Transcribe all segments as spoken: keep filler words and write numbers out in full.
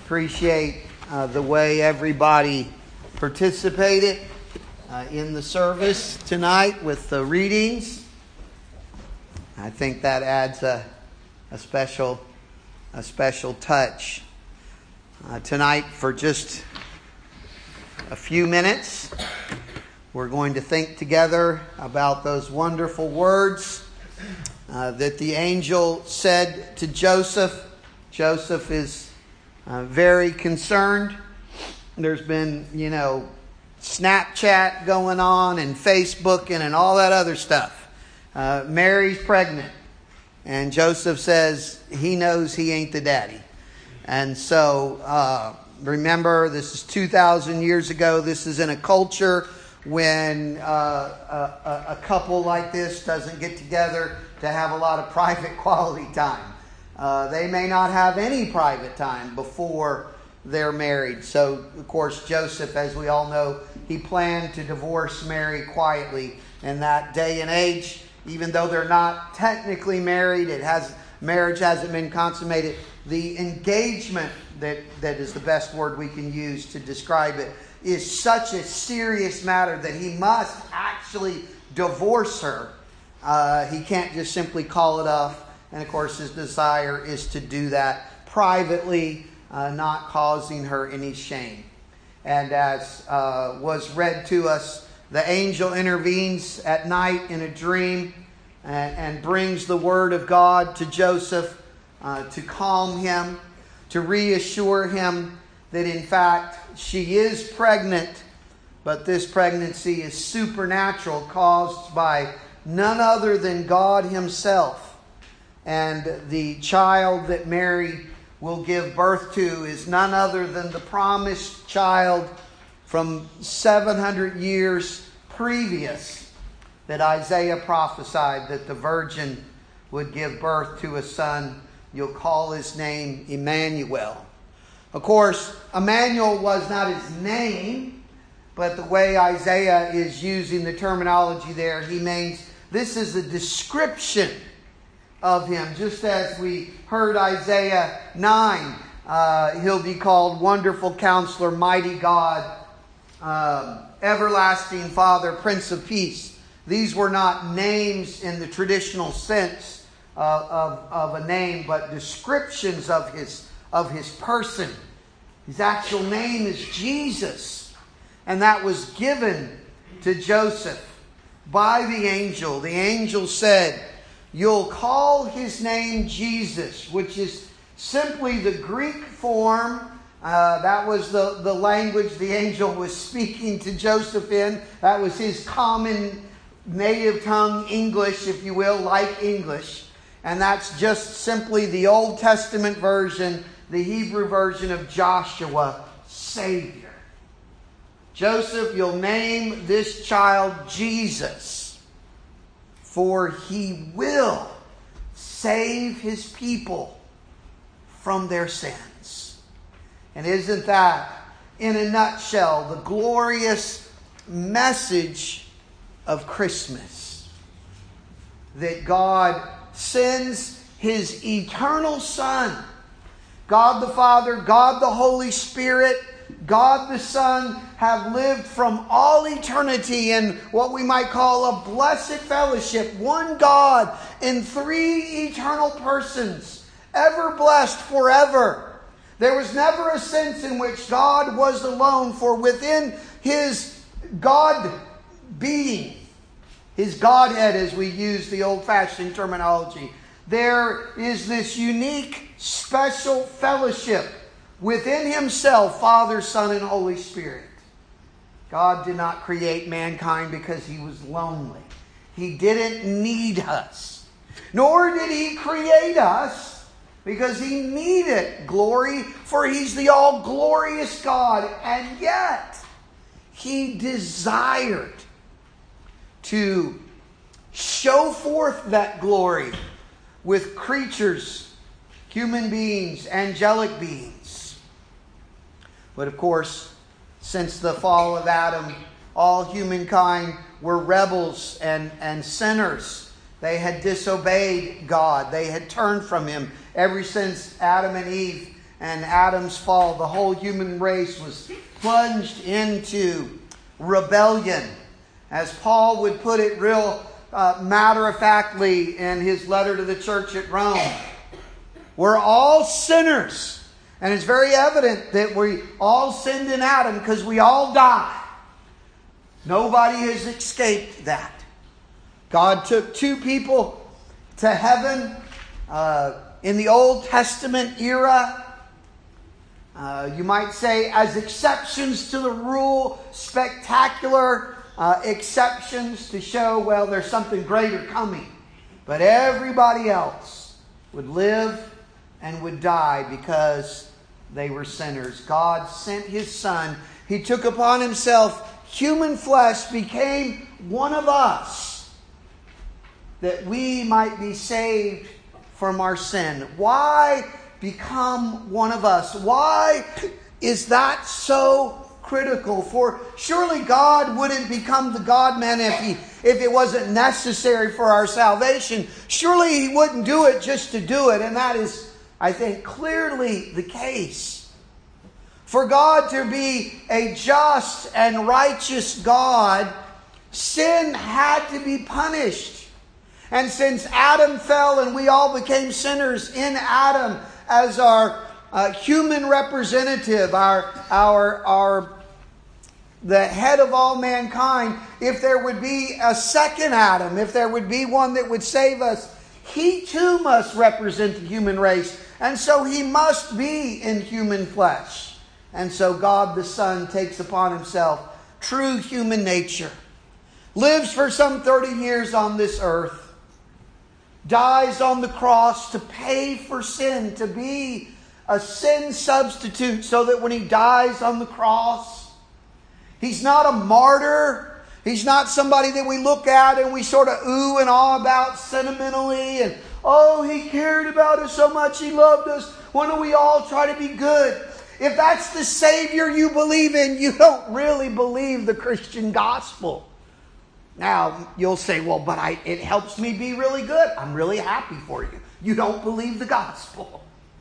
Appreciate uh, the way everybody participated uh, in the service tonight with the readings. I think that adds a, a special a special touch. Uh, tonight, for just a few minutes, we're going to think together about those wonderful words uh, that the angel said to Joseph. Joseph is Uh, very concerned. There's been, you know, Snapchat going on and Facebooking and all that other stuff. Uh, Mary's pregnant. And Joseph says he knows he ain't the daddy. And so, uh, remember, this is two thousand years ago. This is in a culture when uh, a, a couple like this doesn't get together to have a lot of private quality time. Uh, they may not have any private time before they're married. So, of course, Joseph, as we all know, he planned to divorce Mary quietly in that day and age. Even though they're not technically married, it has marriage hasn't been consummated. The engagement, that, that is the best word we can use to describe it, is such a serious matter that he must actually divorce her. Uh, he can't just simply call it off. And of course, his desire is to do that privately, uh, not causing her any shame. And as uh, was read to us, the angel intervenes at night in a dream and, and brings the word of God to Joseph uh, to calm him, to reassure him that in fact she is pregnant, but this pregnancy is supernatural, caused by none other than God Himself. And the child that Mary will give birth to is none other than the promised child from seven hundred years previous that Isaiah prophesied that the virgin would give birth to a son. You'll call his name Emmanuel. Of course, Emmanuel was not his name, but the way Isaiah is using the terminology there, he means this is a description of him. Just as we heard Isaiah nine, uh, he'll be called Wonderful Counselor, Mighty God, uh, Everlasting Father, Prince of Peace. These were not names in the traditional sense uh, of, of a name, but descriptions of his, of his person. His actual name is Jesus. And that was given to Joseph by the angel. The angel said, "You'll call his name Jesus," which is simply the Greek form. Uh, that was the, the language the angel was speaking to Joseph in. That was his common native tongue English, if you will, like English. And that's just simply the Old Testament version, the Hebrew version of Joshua, Savior. Joseph, you'll name this child Jesus, for he will save his people from their sins. And isn't that, in a nutshell, the glorious message of Christmas? That God sends His eternal Son. God the Father, God the Holy Spirit, God the Son have lived from all eternity in what we might call a blessed fellowship. One God in three eternal persons, ever blessed forever. There was never a sense in which God was alone, for within His God being, His Godhead as we use the old-fashioned terminology, there is this unique, special fellowship within Himself, Father, Son, and Holy Spirit. God did not create mankind because He was lonely. He didn't need us. Nor did He create us because He needed glory, for He's the all-glorious God. And yet, He desired to show forth that glory with creatures, human beings, angelic beings. But of course, since the fall of Adam, all humankind were rebels and, and sinners. They had disobeyed God. They had turned from Him. Ever since Adam and Eve and Adam's fall, the whole human race was plunged into rebellion. As Paul would put it real uh, matter-of-factly in his letter to the church at Rome, we're all sinners. And it's very evident that we all sinned in Adam because we all die. Nobody has escaped that. God took two people to heaven uh, in the Old Testament era. Uh, you might say as exceptions to the rule, spectacular uh, exceptions to show, well, there's something greater coming. But everybody else would live and would die because they were sinners. God sent His Son. He took upon Himself human flesh, became one of us, that we might be saved from our sin. Why become one of us? Why is that so critical? For surely God wouldn't become the God-man if he if it wasn't necessary for our salvation. Surely He wouldn't do it just to do it. And that is, I think, clearly the case. For God to be a just and righteous God, sin had to be punished. And since Adam fell and we all became sinners in Adam as our uh, human representative, our, our, our, the head of all mankind, if there would be a second Adam, if there would be one that would save us, He too must represent the human race. And so He must be in human flesh. And so God the Son takes upon Himself true human nature, lives for some thirty years on this earth, dies on the cross to pay for sin, to be a sin substitute, so that when He dies on the cross, He's not a martyr. He's not somebody that we look at and we sort of ooh and ah about sentimentally. And, oh, He cared about us so much. He loved us. Why don't we all try to be good? If that's the Savior you believe in, you don't really believe the Christian gospel. Now, you'll say, well, but I, it helps me be really good. I'm really happy for you. You don't believe the gospel.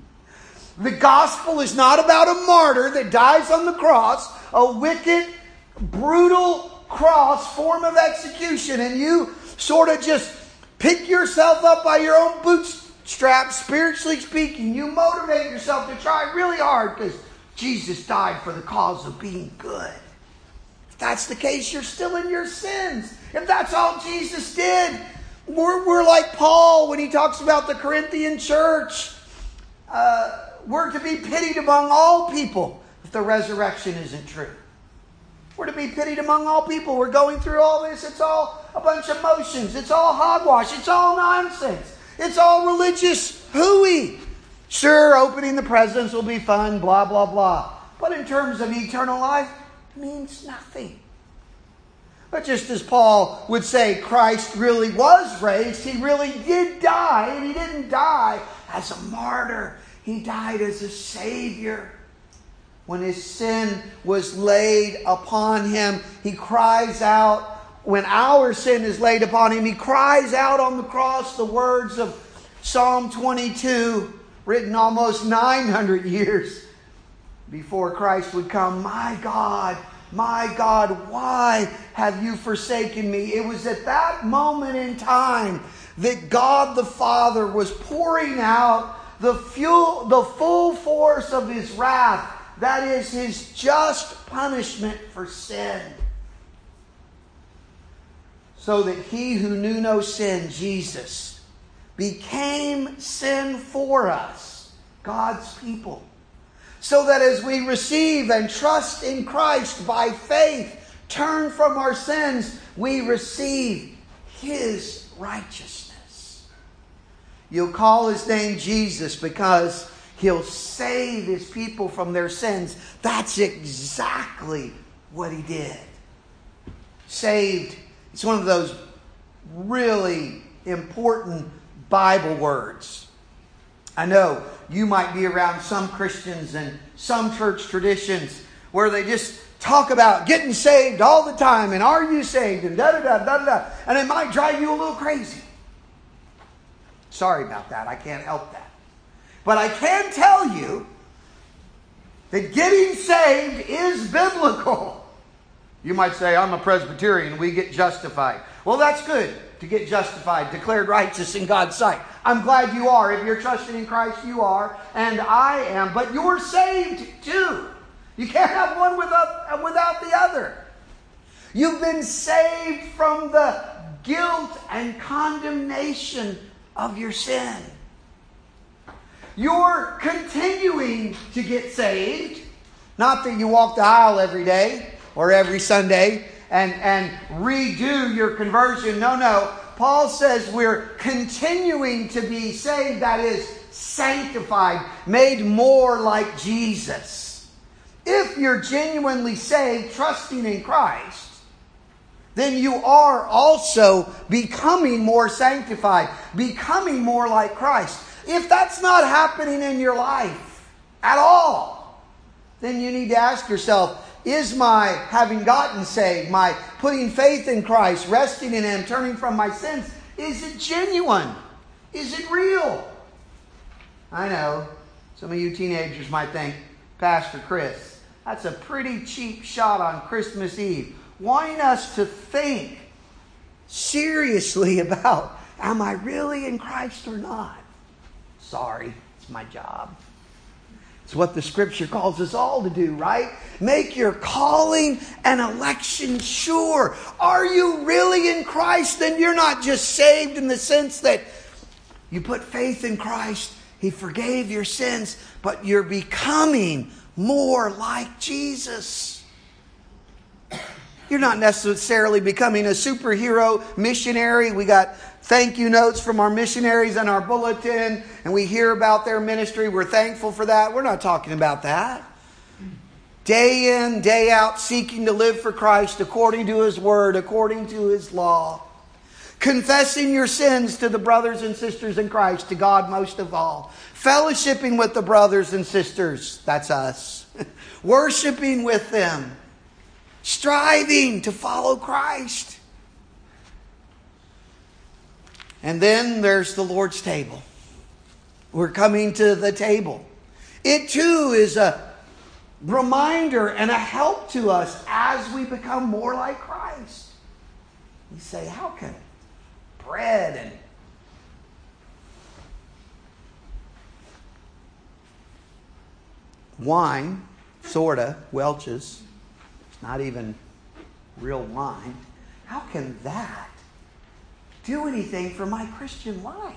The gospel is not about a martyr that dies on the cross, a wicked, brutal cross form of execution, and you sort of just pick yourself up by your own bootstraps, spiritually speaking. You motivate yourself to try really hard because Jesus died for the cause of being good. If that's the case, you're still in your sins. If that's all Jesus did, we're, we're like Paul when he talks about the Corinthian church. Uh, we're to be pitied among all people if the resurrection isn't true. We're to be pitied among all people. We're going through all this. It's all a bunch of motions. It's all hogwash. It's all nonsense. It's all religious hooey. Sure, opening the presents will be fun, blah, blah, blah. But in terms of eternal life, it means nothing. But just as Paul would say Christ really was raised, He really did die, and He didn't die as a martyr. He died as a Savior. When His sin was laid upon Him, He cries out. When our sin is laid upon Him, He cries out on the cross the words of Psalm twenty-two, written almost nine hundred years before Christ would come. My God, my God, why have you forsaken me? It was at that moment in time that God the Father was pouring out the fuel, the full force of His wrath. That is His just punishment for sin. So that He who knew no sin, Jesus, became sin for us, God's people. So that as we receive and trust in Christ by faith, turn from our sins, we receive His righteousness. You'll call His name Jesus because He'll save His people from their sins. That's exactly what He did. Saved. It's one of those really important Bible words. I know you might be around some Christians and some church traditions where they just talk about getting saved all the time and are you saved and da da da da da, and it might drive you a little crazy. Sorry about that. I can't help that. But I can tell you that getting saved is biblical. You might say, I'm a Presbyterian, we get justified. Well, that's good to get justified, declared righteous in God's sight. I'm glad you are. If you're trusting in Christ, you are, and I am. But you're saved too. You can't have one without, without the other. You've been saved from the guilt and condemnation of your sin. You're continuing to get saved. Not that you walk the aisle every day or every Sunday and, and redo your conversion. No, no. Paul says we're continuing to be saved. That is, sanctified, made more like Jesus. If you're genuinely saved, trusting in Christ, then you are also becoming more sanctified, becoming more like Christ. If that's not happening in your life at all, then you need to ask yourself, is my having gotten saved, my putting faith in Christ, resting in Him, turning from my sins, is it genuine? Is it real? I know some of you teenagers might think, Pastor Chris, that's a pretty cheap shot on Christmas Eve, wanting us to think seriously about, am I really in Christ or not? Sorry, it's my job. It's what the Scripture calls us all to do, right? Make your calling and election sure. Are you really in Christ? Then you're not just saved in the sense that you put faith in Christ, He forgave your sins, but you're becoming more like Jesus. You're not necessarily becoming a superhero missionary. We got thank you notes from our missionaries in our bulletin, and we hear about their ministry. We're thankful for that. We're not talking about that. Day in, day out, seeking to live for Christ according to His Word, according to His law. Confessing your sins to the brothers and sisters in Christ, to God most of all. Fellowshipping with the brothers and sisters, that's us. Worshiping with them. Striving to follow Christ. And then there's the Lord's table. We're coming to the table. It too is a reminder and a help to us as we become more like Christ. You say, how can bread and wine, sorta, Welch's, not even real wine, how can that do anything for my Christian life?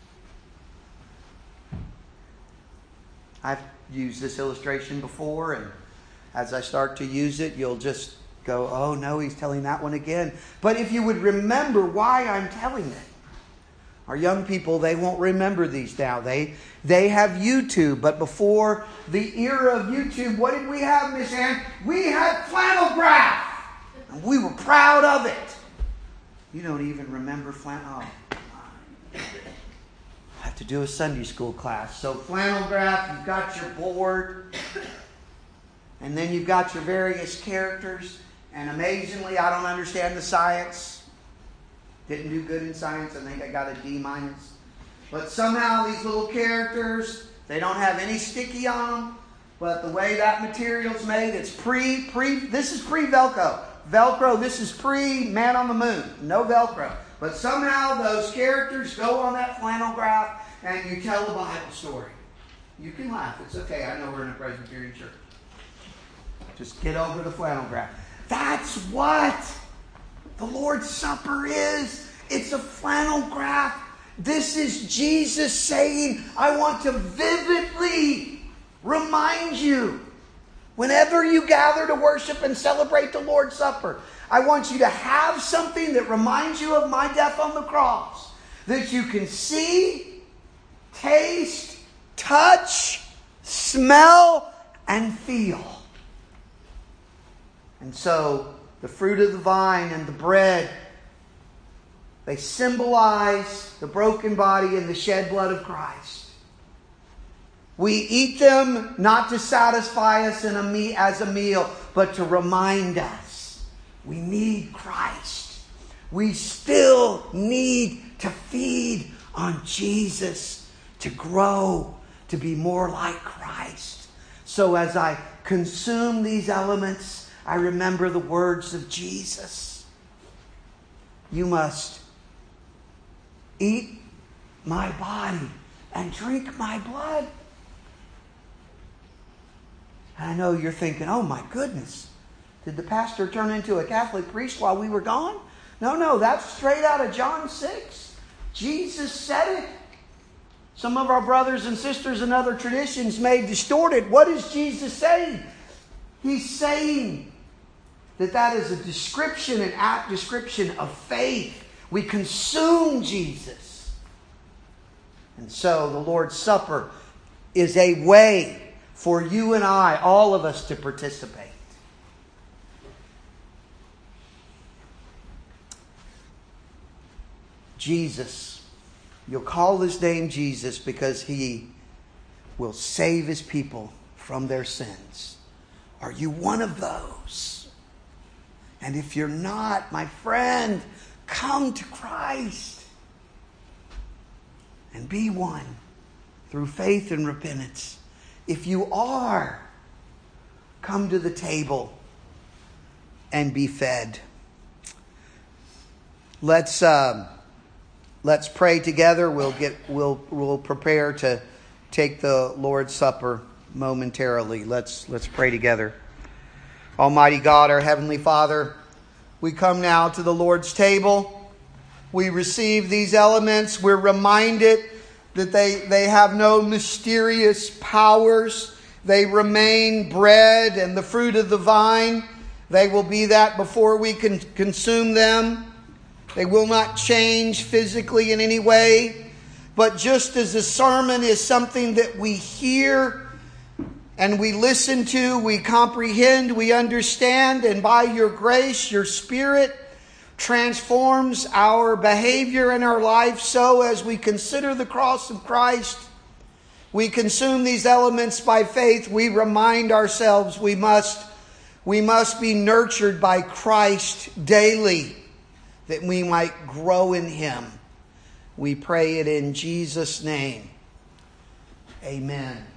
I've used this illustration before, and as I start to use it, you'll just go, oh no, he's telling that one again. But if you would remember why I'm telling it. Our young people, they won't remember these now. They they have YouTube, but before the era of YouTube, what did we have, Miss Ann? We had flannel graph. And we were proud of it. You don't even remember flannel. Oh, I have to do a Sunday school class. So flannel graph, you've got your board. And then you've got your various characters. And amazingly, I don't understand the science. Didn't do good in science. I think I got a D minus. But somehow these little characters, they don't have any sticky on them. But the way that material's made, it's pre, pre, this is pre-Velcro. Velcro, this is pre-Man on the Moon. No Velcro. But somehow those characters go on that flannel graph and you tell the Bible story. You can laugh. It's okay. I know we're in a Presbyterian church. Just get over the flannel graph. That's what the Lord's Supper is. It's a flannel graph. This is Jesus saying, I want to vividly remind you, whenever you gather to worship and celebrate the Lord's Supper, I want you to have something that reminds you of my death on the cross, that you can see, taste, touch, smell, and feel. And so, the fruit of the vine and the bread, they symbolize the broken body and the shed blood of Christ. We eat them not to satisfy us in a me- as a meal, but to remind us we need Christ. We still need to feed on Jesus, to grow, to be more like Christ. So as I consume these elements, I remember the words of Jesus. You must eat my body and drink my blood. And I know you're thinking, oh my goodness, did the pastor turn into a Catholic priest while we were gone? No, no, that's straight out of John six. Jesus said it. Some of our brothers and sisters in other traditions may distort it. What is Jesus saying? He's saying that that is a description, an apt description of faith. We consume Jesus. And so the Lord's Supper is a way for you and I, all of us, to participate. Jesus. You'll call his name Jesus because he will save his people from their sins. Are you one of those? And if you're not, my friend, come to Christ and be one through faith and repentance. If you are, come to the table and be fed. Let's uh, let's pray together. We'll get we'll we'll prepare to take the Lord's Supper momentarily. Let's let's pray together. Almighty God, our Heavenly Father, we come now to the Lord's table. We receive these elements. We're reminded that they, they have no mysterious powers. They remain bread and the fruit of the vine. They will be that before we can consume them. They will not change physically in any way. But just as a sermon is something that we hear and we listen to, we comprehend, we understand, and by your grace, your Spirit transforms our behavior in our life, so as we consider the cross of Christ, we consume these elements by faith, we remind ourselves we must, we must be nurtured by Christ daily, that we might grow in him. We pray it in Jesus' name. Amen.